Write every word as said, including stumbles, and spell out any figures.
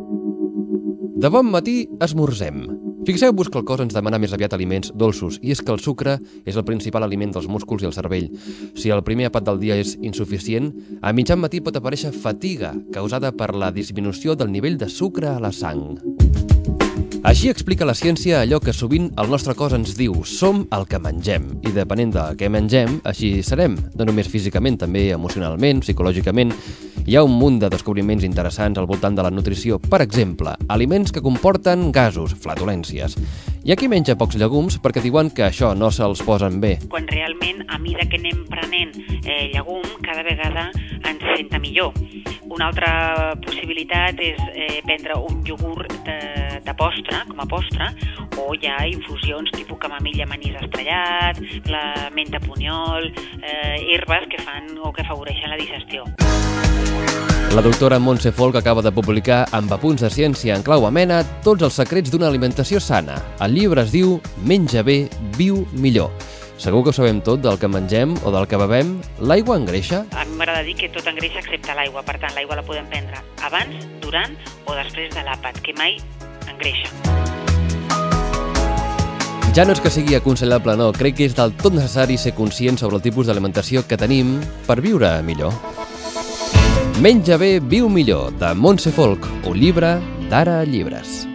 De bon matí esmorzem. Fixeu-vos que el cos ens demana més aviat aliments dolços, i és que el sucre és el principal aliment dels músculs i el cervell. Si el primer àpat del dia és insuficient, a mitjan matí pot aparèixer fatiga causada per la disminució del nivell de sucre a la sang. Així explica la ciència allò que sovint el nostre cos ens diu: som el que mengem, i depenent del que mengem, així serem, no només físicament, també emocionalment, psicològicament. Hi ha un munt de descobriments interessants al voltant de la nutrició. Per exemple, aliments que comporten gasos, flatulències. Hi ha qui menja pocs llegums perquè diuen que això no se'ls posen bé. Quan realment, a mesura que anem prenent eh, llegum, cada vegada ens senta millor. Una altra possibilitat és eh, prendre un iogurt de, de postre, com a postre, o hi ha infusions tipus camamilla amb anís estrellat, la menta punyol, eh, herbes que fan o que afavoreixen la digestió. La doctora Montse Folch acaba de publicar amb apunts de ciència en clau amena tots els secrets d'una alimentació sana. El llibre es diu Menja bé, viu millor. Segur que ho sabem tot del que mengem o del que bevem. L'aigua engreixa? A mi m'agrada dir que tot engreixa excepte l'aigua. Per tant, l'aigua la podem prendre abans, durant o després de l'àpat, que mai engreixa. Ja no és que sigui aconsellable, no. Crec que és del tot necessari ser conscient sobre el tipus d'alimentació que tenim per viure millor. Menja bé, viu millor, de Montse Folch, un llibre d'Ara Llibres.